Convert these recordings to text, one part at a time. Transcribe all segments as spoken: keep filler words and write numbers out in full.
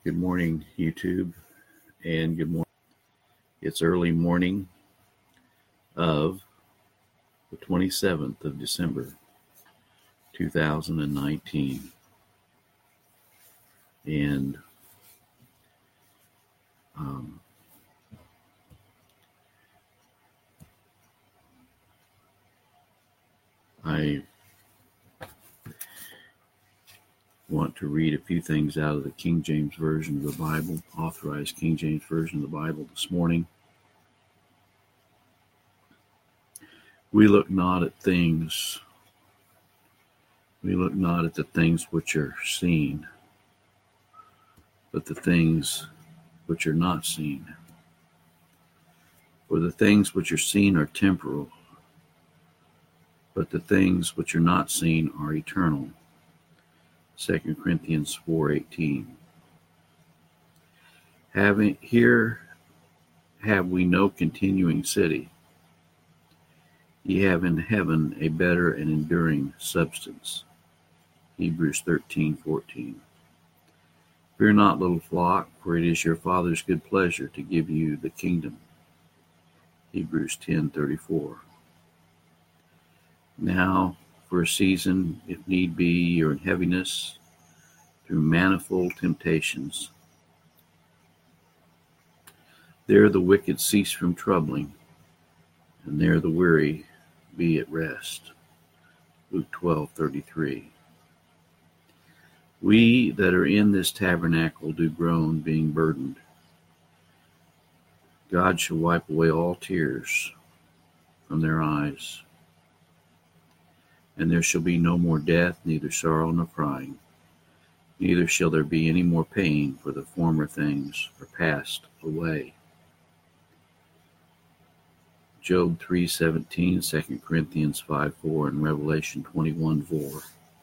Good morning, YouTube, and good morning. It's early morning of the twenty-seventh of December, two thousand nineteen, and um, I want to read a few things out of the King James Version of the Bible, authorized King James Version of the Bible this morning. We look not at things, we look not at the things which are seen, but the things which are not seen. For the things which are seen are temporal, but the things which are not seen are eternal. Second Corinthians four eighteen. Having here have we no continuing city, ye have in heaven a better and enduring substance. Hebrews thirteen fourteen. Fear not, little flock, for it is your Father's good pleasure to give you the kingdom. Hebrews ten thirty-four. Now, for a season, if need be, you're in heaviness through manifold temptations. There the wicked cease from troubling, and there the weary be at rest. Luke twelve thirty-three. We that are in this tabernacle do groan, being burdened. God shall wipe away all tears from their eyes, and there shall be no more death, neither sorrow nor crying, neither shall there be any more pain, for the former things are passed away. Job three seventeen, Second Corinthians five four, and Revelation twenty-one four.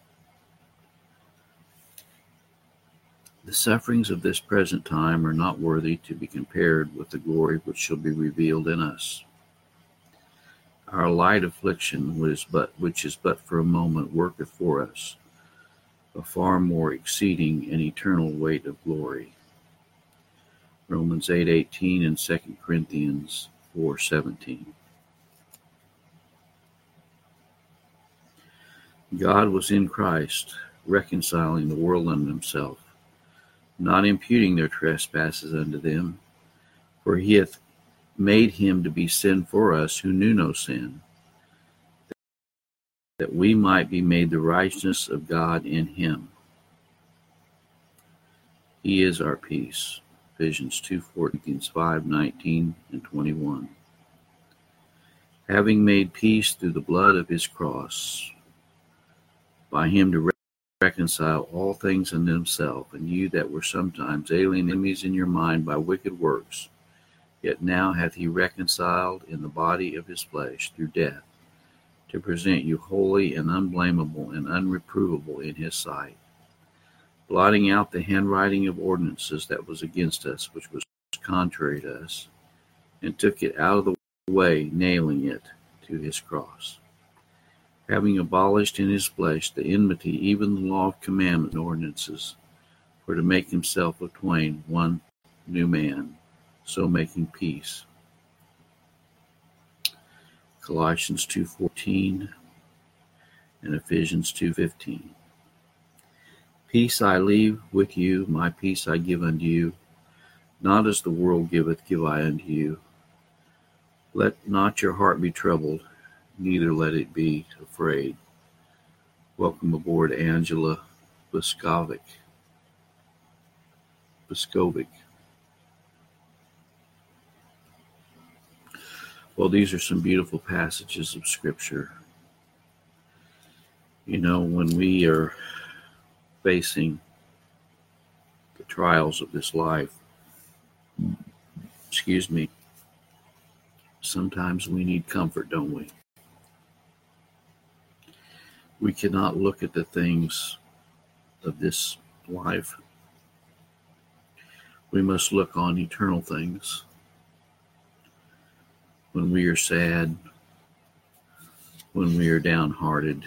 The sufferings of this present time are not worthy to be compared with the glory which shall be revealed in us. Our light affliction, which is but, which is but for a moment, worketh for us a far more exceeding and eternal weight of glory. Romans eight eighteen and Second Corinthians four seventeen. God was in Christ, reconciling the world unto himself, not imputing their trespasses unto them, for he hath made him to be sin for us who knew no sin, that we might be made the righteousness of God in him. He is our peace. Ephesians two fourteen, five nineteen and twenty-one. Having made peace through the blood of his cross, by him to reconcile all things unto himself, and you that were sometimes alien enemies in your mind by wicked works, yet now hath he reconciled in the body of his flesh through death, to present you holy and unblameable and unreprovable in his sight, blotting out the handwriting of ordinances that was against us, which was contrary to us, and took it out of the way, nailing it to his cross, having abolished in his flesh the enmity, even the law of commandment and ordinances, for to make himself of twain one new man, so making peace. Colossians two fourteen and Ephesians two fifteen. Peace I leave with you, my peace I give unto you. Not as the world giveth, give I unto you. Let not your heart be troubled, neither let it be afraid. Welcome aboard, Angela Buskovic. Buskovic. Well, these are some beautiful passages of Scripture. You know, when we are facing the trials of this life, excuse me, sometimes we need comfort, don't we? We cannot look at the things of this life. We must look on eternal things. When we are sad, when we are downhearted,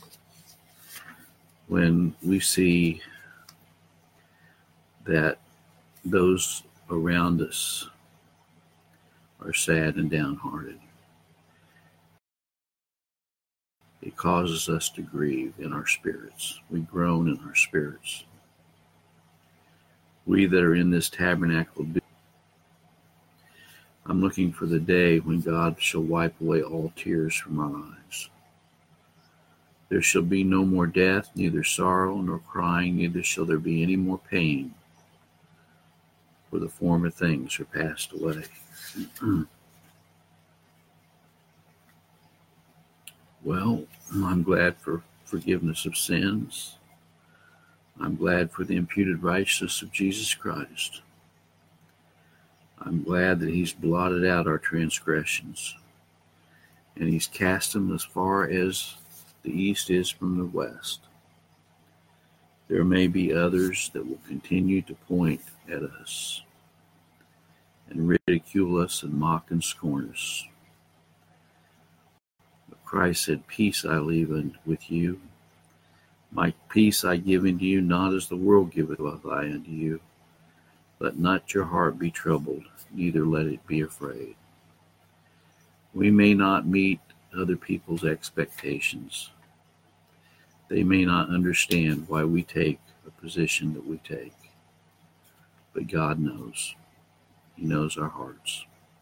when we see that those around us are sad and downhearted. It causes us to grieve in our spirits. We groan in our spirits. We that are in this tabernacle do. I'm looking for the day when God shall wipe away all tears from our eyes. There shall be no more death, neither sorrow nor crying, neither shall there be any more pain, for the former things are passed away. Well, I'm glad for forgiveness of sins. I'm glad for the imputed righteousness of Jesus Christ. I'm glad that he's blotted out our transgressions, and he's cast them as far as the east is from the west. There may be others that will continue to point at us and ridicule us and mock and scorn us. But Christ said, peace I leave with you. My peace I give unto you, not as the world giveth I unto you. Let not your heart be troubled, neither let it be afraid. We may not meet other people's expectations. They may not understand why we take a position that we take. But God knows. He knows our hearts.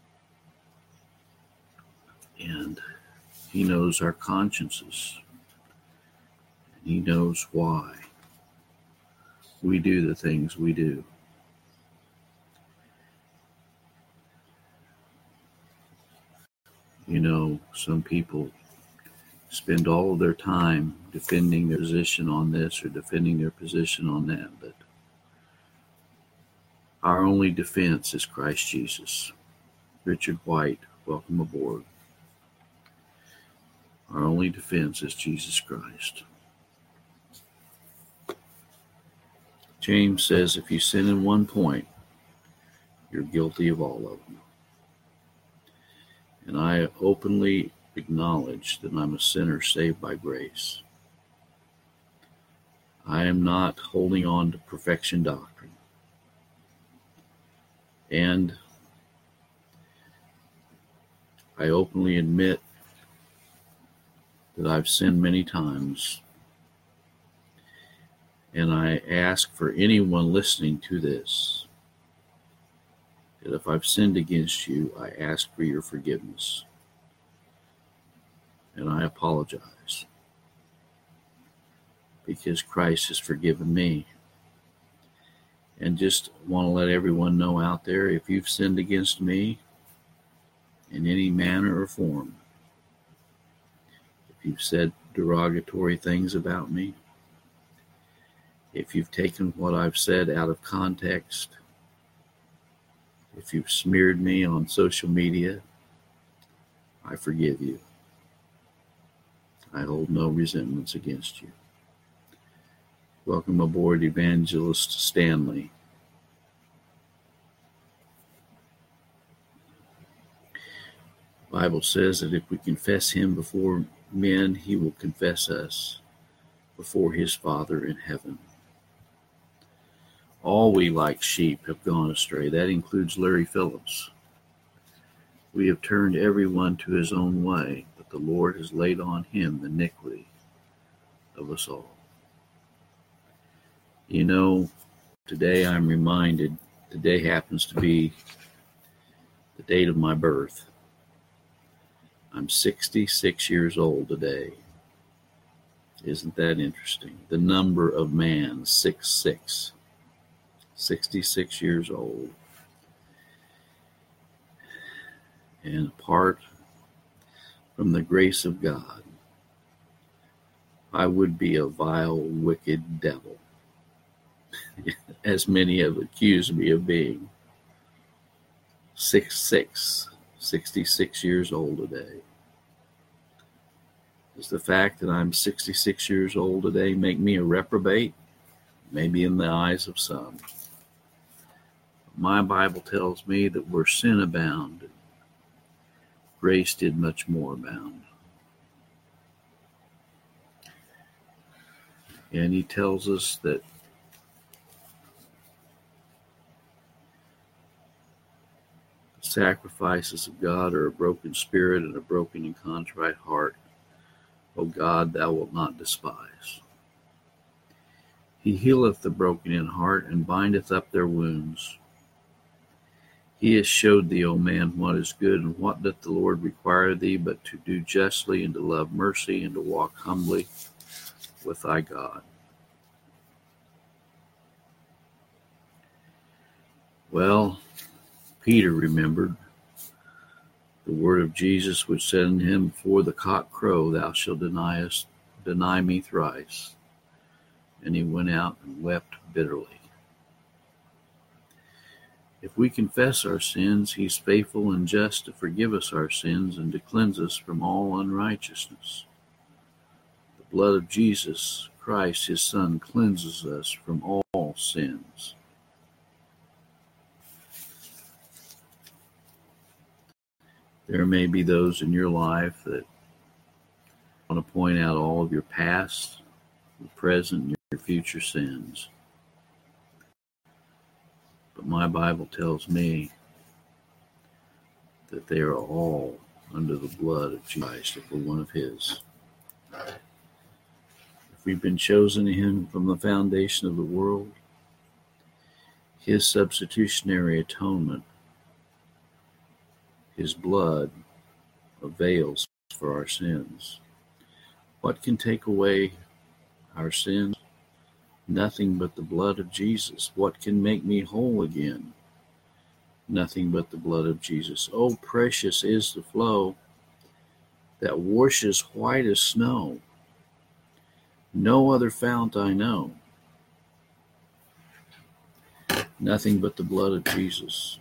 And he knows our consciences. And he knows why we do the things we do. You know, some people spend all of their time defending their position on this or defending their position on that, but our only defense is Christ Jesus. Richard White, welcome aboard. Our only defense is Jesus Christ. James says if you sin in one point, you're guilty of all of them. And I openly acknowledge that I'm a sinner saved by grace. I am not holding on to perfection doctrine. And I openly admit that I've sinned many times. And I ask for anyone listening to this, that if I've sinned against you, I ask for your forgiveness. And I apologize. Because Christ has forgiven me. And just want to let everyone know out there, if you've sinned against me in any manner or form, if you've said derogatory things about me, if you've taken what I've said out of context, if you've smeared me on social media, I forgive you. I hold no resentments against you. Welcome aboard, Evangelist Stanley. The Bible says that if we confess him before men, he will confess us before his Father in heaven. All we like sheep have gone astray. That includes Larry Phillips. We have turned everyone to his own way, but the Lord has laid on him the iniquity of us all. You know, today I'm reminded, today happens to be the date of my birth. I'm sixty-six years old today. Isn't that interesting? The number of man, six six. sixty-six years old. And apart from the grace of God, I would be a vile, wicked devil, as many have accused me of being. six six, sixty-six years old today. Does the fact that I'm sixty-six years old today make me a reprobate? Maybe in the eyes of some. My Bible tells me that where sin abounded, grace did much more abound. And he tells us that sacrifices of God are a broken spirit and a broken and contrite heart. O God, thou wilt not despise. He healeth the broken in heart, and bindeth up their wounds. He has showed thee, O man, what is good, and what doth the Lord require of thee, but to do justly, and to love mercy, and to walk humbly with thy God. Well, Peter remembered the word of Jesus, which said unto him, Before the cock crow, thou shalt deny us, deny me thrice. And he went out and wept bitterly. If we confess our sins, he is faithful and just to forgive us our sins and to cleanse us from all unrighteousness. The blood of Jesus Christ, his Son, cleanses us from all sins. There may be those in your life that want to point out all of your past, your present, and your future sins. But my Bible tells me that they are all under the blood of Jesus, if we're one of his. If we've been chosen in him from the foundation of the world, his substitutionary atonement, his blood, avails for our sins. What can take away our sins? Nothing but the blood of Jesus. What can make me whole again? Nothing but the blood of Jesus. Oh, precious is the flow that washes white as snow. No other fount I know. Nothing but the blood of Jesus.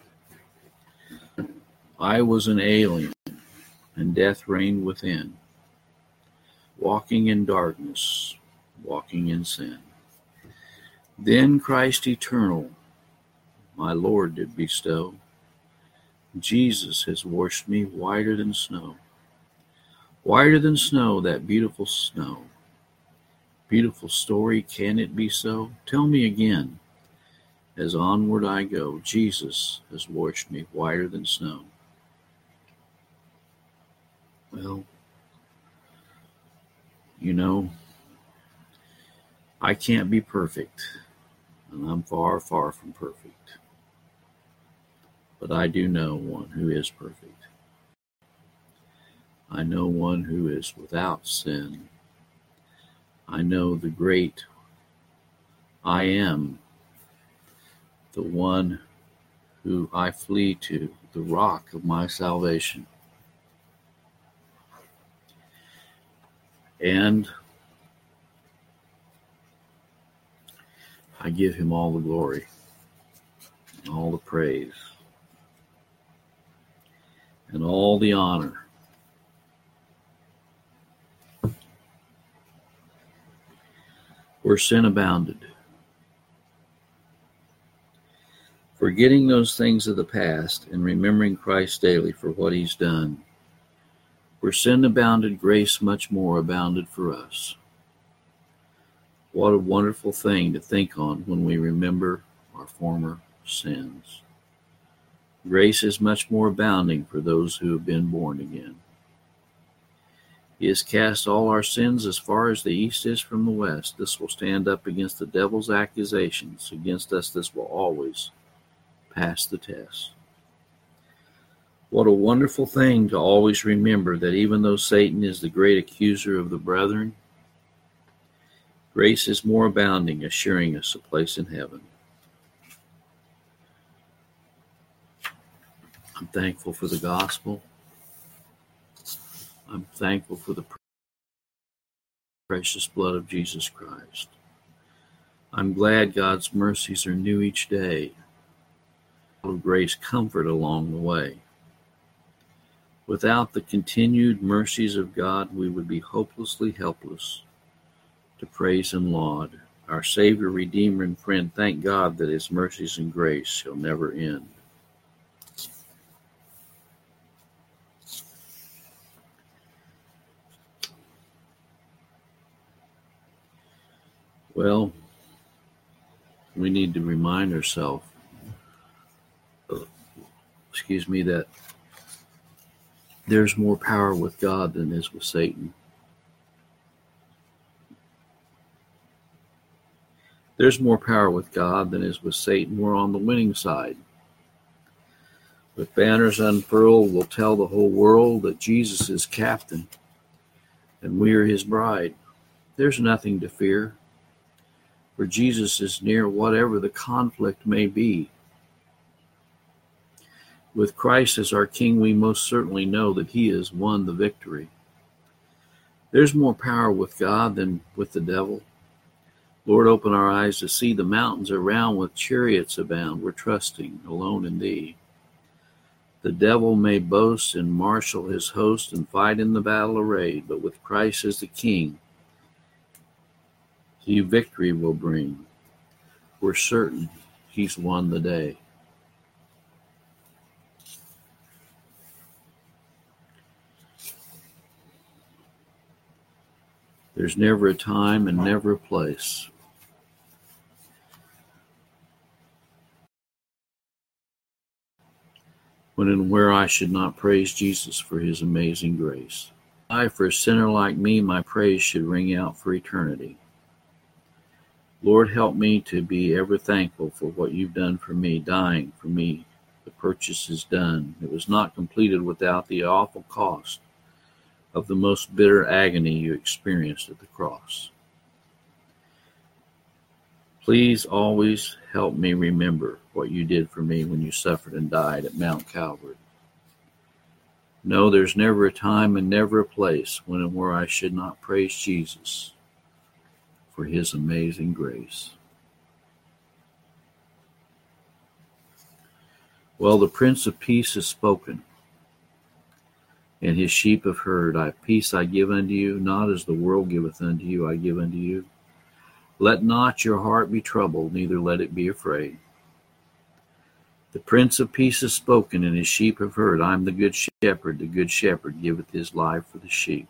I was an alien, and death reigned within, walking in darkness, walking in sin. Then Christ eternal, my Lord, did bestow. Jesus has washed me whiter than snow. Whiter than snow, that beautiful snow. Beautiful story, can it be so? Tell me again, as onward I go, Jesus has washed me whiter than snow. Well, you know, I can't be perfect, and I'm far, far from perfect. But I do know one who is perfect. I know one who is without sin. I know the great I am, the one who I flee to, the rock of my salvation. And I give him all the glory, and all the praise, and all the honor. Where sin abounded, forgetting those things of the past and remembering Christ daily for what he's done. Where sin abounded, grace much more abounded for us. What a wonderful thing to think on when we remember our former sins. Grace is much more abounding for those who have been born again. He has cast all our sins as far as the east is from the west. This will stand up against the devil's accusations. Against us, this will always pass the test. What a wonderful thing to always remember that even though Satan is the great accuser of the brethren, grace is more abounding, assuring us a place in heaven. I'm thankful for the gospel. I'm thankful for the precious blood of Jesus Christ. I'm glad God's mercies are new each day. Of grace, comfort along the way. Without the continued mercies of God, we would be hopelessly helpless to praise and laud our Savior, Redeemer, and Friend. Thank God that his mercies and grace shall never end. Well, we need to remind ourselves, excuse me, that there's more power with God than is with Satan. There's more power with God than is with Satan. We're on the winning side. With banners unfurled, we'll tell the whole world that Jesus is captain and we are his bride. There's nothing to fear, for Jesus is near whatever the conflict may be. With Christ as our King, we most certainly know that he has won the victory. There's more power with God than with the devil. Lord, open our eyes to see the mountains around with chariots abound. We're trusting alone in thee. The devil may boast and marshal his host and fight in the battle arrayed, but with Christ as the King, he victory will bring. We're certain he's won the day. There's never a time and never a place when and where I should not praise Jesus for his amazing grace. I, for a sinner like me, my praise should ring out for eternity. Lord, help me to be ever thankful for what you've done for me, dying for me. The purchase is done. It was not completed without the awful cost of the most bitter agony you experienced at the cross. Please always help me remember what you did for me when you suffered and died at Mount Calvary. No, there's never a time and never a place when and where I should not praise Jesus for his amazing grace. Well, the Prince of Peace has spoken, and his sheep have heard. I peace I give unto you, not as the world giveth unto you, I give unto you. Let not your heart be troubled, neither let it be afraid. The Prince of Peace has spoken, and his sheep have heard. I am the good shepherd. The good shepherd giveth his life for the sheep.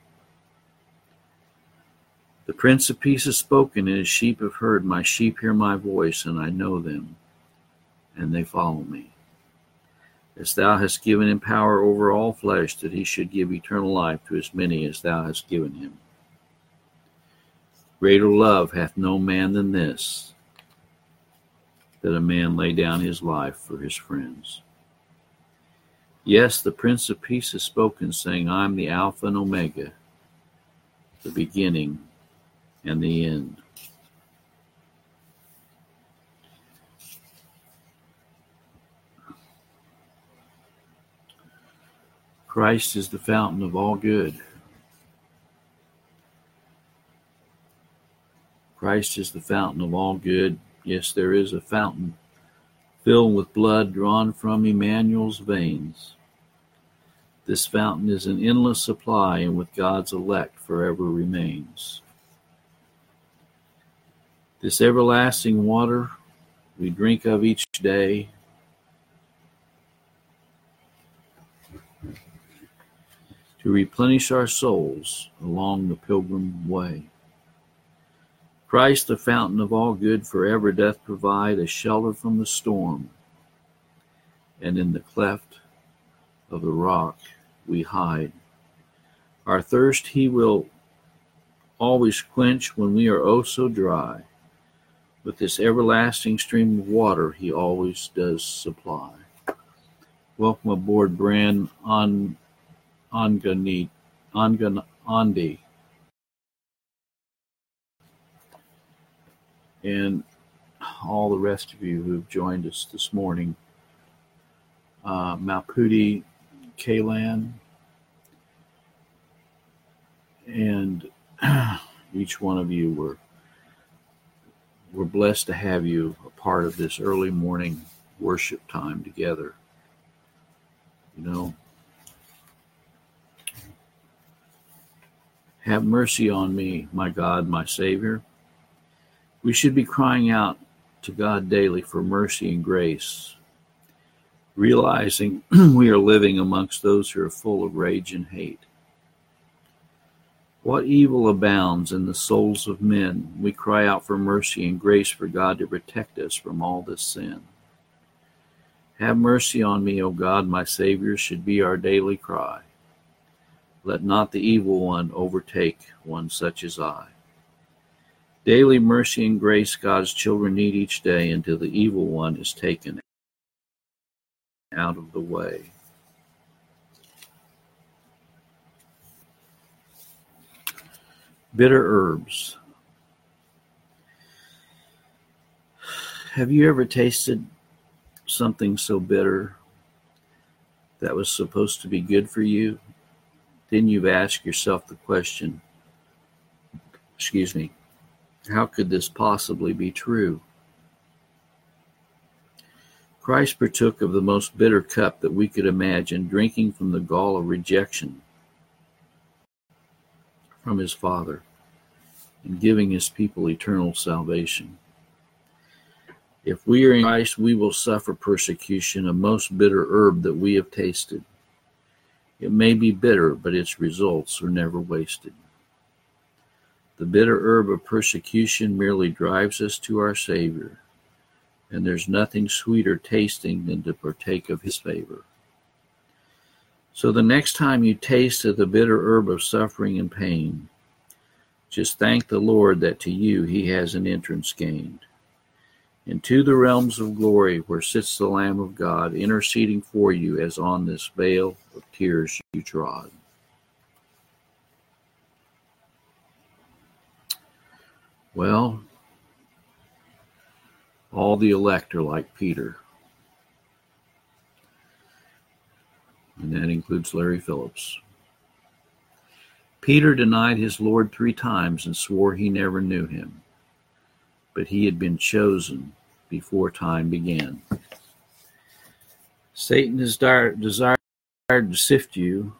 The Prince of Peace has spoken, and his sheep have heard. My sheep hear my voice, and I know them, and they follow me. As thou hast given him power over all flesh, that he should give eternal life to as many as thou hast given him. Greater love hath no man than this, that a man lay down his life for his friends. Yes, the Prince of Peace has spoken, saying, I am the Alpha and Omega, the beginning and the end. Christ is the fountain of all good. Christ is the fountain of all good. Yes, there is a fountain filled with blood drawn from Emmanuel's veins. This fountain is an endless supply, and with God's elect forever remains. This everlasting water we drink of each day to replenish our souls along the pilgrim way. Christ, the fountain of all good, forever doth provide a shelter from the storm, and in the cleft of the rock we hide. Our thirst he will always quench when we are oh so dry. With this everlasting stream of water he always does supply. Welcome aboard, Bran on Angani, Angan, Andi. And all the rest of you who've joined us this morning. Uh, Maputi, Kalan, and each one of you were, we're blessed to have you a part of this early morning worship time together. You know, have mercy on me, my God, my Savior. We should be crying out to God daily for mercy and grace, realizing we are living amongst those who are full of rage and hate. What evil abounds in the souls of men? We cry out for mercy and grace for God to protect us from all this sin. Have mercy on me, O God, my Savior, should be our daily cry. Let not the evil one overtake one such as I. Daily mercy and grace God's children need each day until the evil one is taken out of the way. Bitter herbs. Have you ever tasted something so bitter that was supposed to be good for you? Then you've asked yourself the question, excuse me, how could this possibly be true? Christ partook of the most bitter cup that we could imagine, drinking from the gall of rejection from his Father and giving his people eternal salvation. If we are in Christ, we will suffer persecution, a most bitter herb that we have tasted. It may be bitter, but its results are never wasted. The bitter herb of persecution merely drives us to our Savior, and there's nothing sweeter tasting than to partake of his favor. So the next time you taste of the bitter herb of suffering and pain, just thank the Lord that to you he has an entrance gained into the realms of glory where sits the Lamb of God, interceding for you as on this vale of tears you trod. Well, all the elect are like Peter, and that includes Larry Phillips. Peter denied his Lord three times and swore he never knew him, but he had been chosen before time began. Satan has desired to sift you.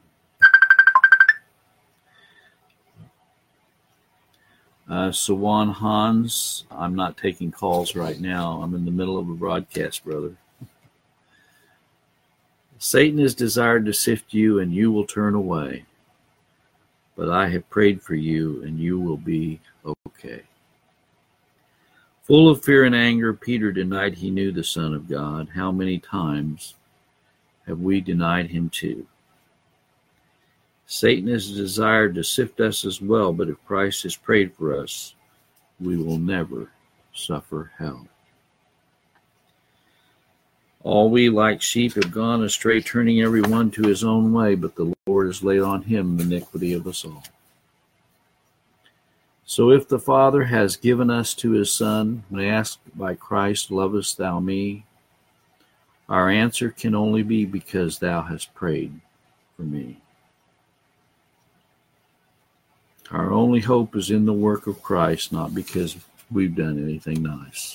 Uh, Sawan Hans, I'm not taking calls right now. I'm in the middle of a broadcast, brother. Satan has desired to sift you, and you will turn away. But I have prayed for you, and you will be okay. Full of fear and anger, Peter denied he knew the Son of God. How many times have we denied him too? Satan has desired to sift us as well, but if Christ has prayed for us, we will never suffer hell. All we like sheep have gone astray, turning every one to his own way, but the Lord has laid on him the iniquity of us all. So if the Father has given us to his Son, when asked by Christ, lovest thou me? Our answer can only be, because thou hast prayed for me. Our only hope is in the work of Christ, not because we've done anything nice.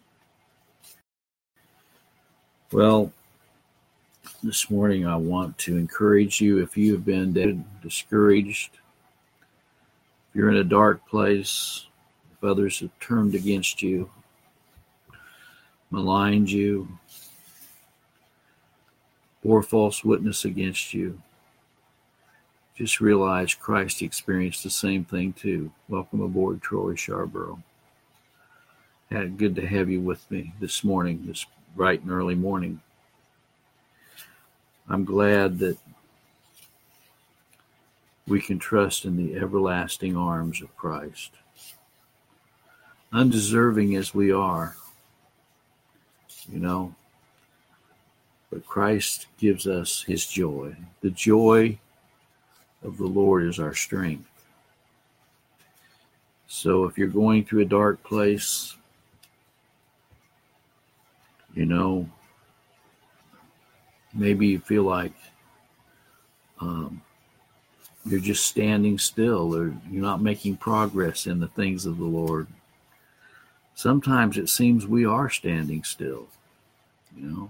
Well, this morning I want to encourage you, if you have been discouraged, if you're in a dark place, if others have turned against you, maligned you, bore false witness against you, just realize Christ experienced the same thing too. Welcome aboard, Troy Charborough. Had good to have you with me this morning, this bright and early morning. I'm glad that we can trust in the everlasting arms of Christ. Undeserving as we are, you know, but Christ gives us his joy. The joy of the Lord is our strength. So if you're going through a dark place, you know, maybe you feel like um, you're just standing still, or you're not making progress in the things of the Lord. Sometimes it seems we are standing still, you know.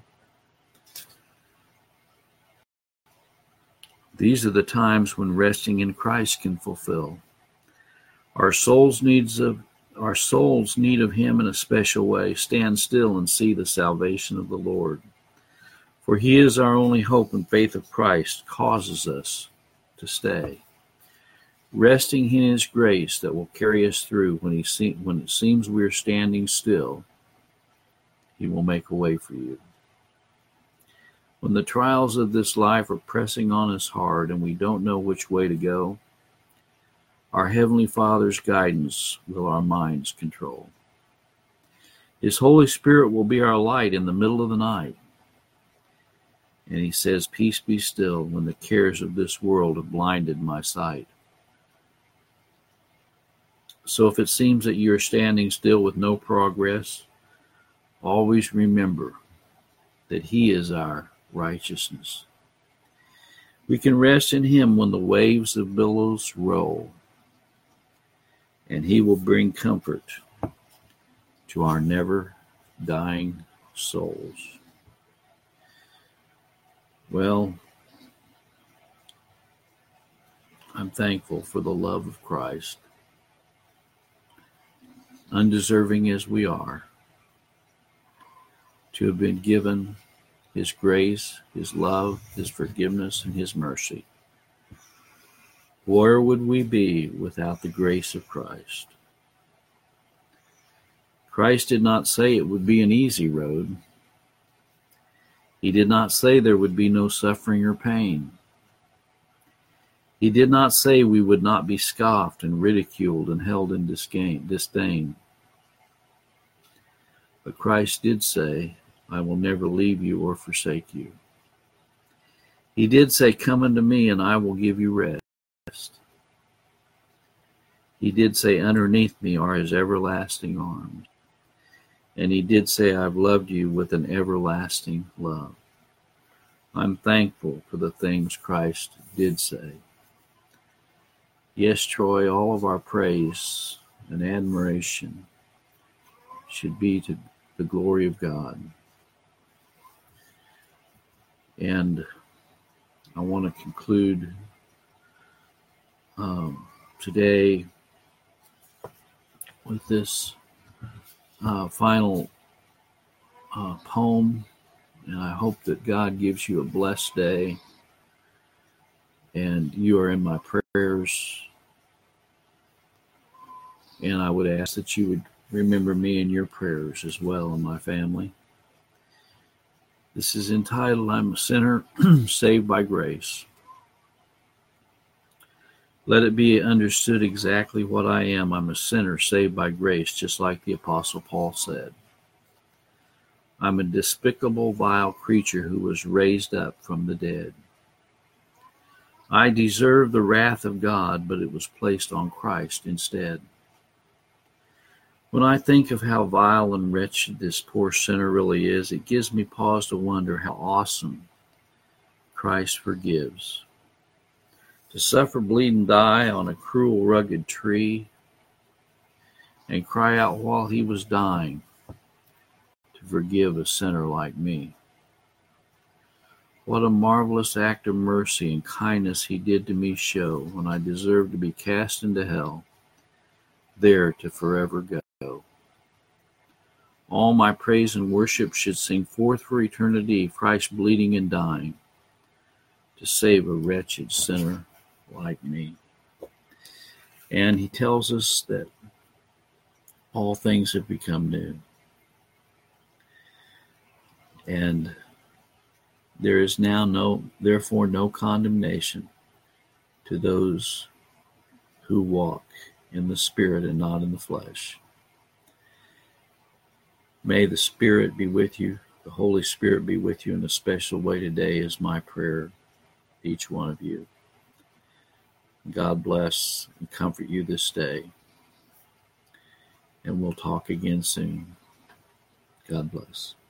These are the times when resting in Christ can fulfill. Our souls needs of our souls need of him in a special way. Stand still and see the salvation of the Lord. For he is our only hope, and faith of Christ causes us to stay. Resting in his grace that will carry us through when he se- when it seems we're standing still, he will make a way for you. When the trials of this life are pressing on us hard and we don't know which way to go, our Heavenly Father's guidance will our minds control. His Holy Spirit will be our light in the middle of the night. And he says, "Peace be still," when the cares of this world have blinded my sight. So if it seems that you are standing still with no progress, always remember that he is our righteousness. We can rest in him when the waves of billows roll, and he will bring comfort to our never-dying souls. Well, I'm thankful for the love of Christ, undeserving as we are, to have been given his grace, his love, his forgiveness, and his mercy. Where would we be without the grace of Christ? Christ did not say it would be an easy road. He did not say there would be no suffering or pain. He did not say we would not be scoffed and ridiculed and held in disdain. But Christ did say, "I will never leave you or forsake you." He did say, "Come unto me and I will give you rest." He did say, "Underneath me are his everlasting arms." And he did say, "I've loved you with an everlasting love." I'm thankful for the things Christ did say. Yes, Troy, all of our praise and admiration should be to the glory of God. And I want to conclude um, today with this uh, final uh, poem, and I hope that God gives you a blessed day, and you are in my prayers, and I would ask that you would remember me in your prayers as well, and my family. This is entitled, "I'm a Sinner Saved by Grace." Let it be understood exactly what I am. I'm a sinner saved by grace, just like the Apostle Paul said. I'm a despicable, vile creature who was raised up from the dead. I deserve the wrath of God, but it was placed on Christ instead. When I think of how vile and wretched this poor sinner really is, it gives me pause to wonder how awesome Christ forgives. To suffer, bleed, and die on a cruel, rugged tree, and cry out while he was dying to forgive a sinner like me. What a marvelous act of mercy and kindness he did to me show when I deserved to be cast into hell, there to forever go. All my praise and worship should sing forth for eternity, Christ bleeding and dying to save a wretched sinner like me. And he tells us that all things have become new. And there is now no, therefore no condemnation to those who walk in the Spirit and not in the flesh. May the Spirit be with you, the Holy Spirit be with you in a special way today is my prayer, each one of you. God bless and comfort you this day. And we'll talk again soon. God bless.